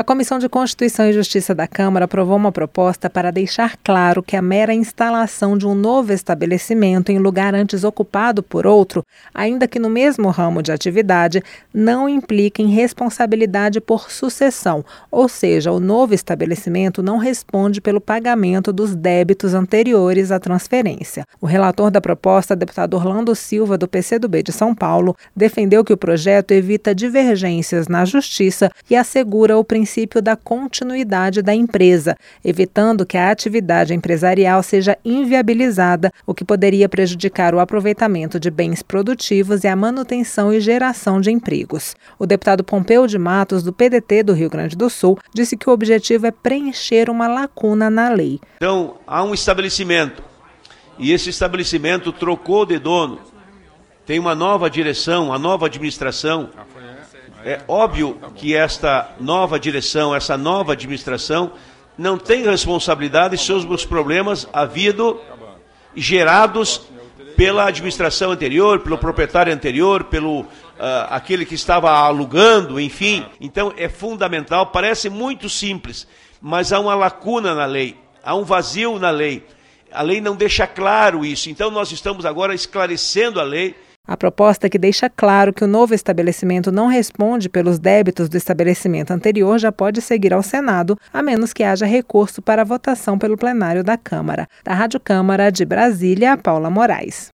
A Comissão de Constituição e Justiça da Câmara aprovou uma proposta para deixar claro que a mera instalação de um novo estabelecimento em lugar antes ocupado por outro, ainda que no mesmo ramo de atividade, não implica em responsabilidade por sucessão, ou seja, o novo estabelecimento não responde pelo pagamento dos débitos anteriores à transferência. O relator da proposta, deputado Orlando Silva, do PCdoB de São Paulo, defendeu que o projeto evita divergências na Justiça e assegura o princípio da continuidade da empresa, evitando que a atividade empresarial seja inviabilizada, o que poderia prejudicar o aproveitamento de bens produtivos e a manutenção e geração de empregos. O deputado Pompeu de Matos, do PDT do Rio Grande do Sul, disse que o objetivo é preencher uma lacuna na lei. Então, há um estabelecimento e esse estabelecimento trocou de dono, tem uma nova direção, uma nova administração. É óbvio que esta nova direção, essa nova administração, não tem responsabilidade sobre os problemas gerados pela administração anterior, pelo proprietário anterior, pelo aquele que estava alugando, enfim. Então é fundamental, parece muito simples, mas há uma lacuna na lei, há um vazio na lei. A lei não deixa claro isso, então nós estamos agora esclarecendo a lei. A proposta que deixa claro que o novo estabelecimento não responde pelos débitos do estabelecimento anterior já pode seguir ao Senado, a menos que haja recurso para votação pelo plenário da Câmara. Da Rádio Câmara de Brasília, Paula Moraes.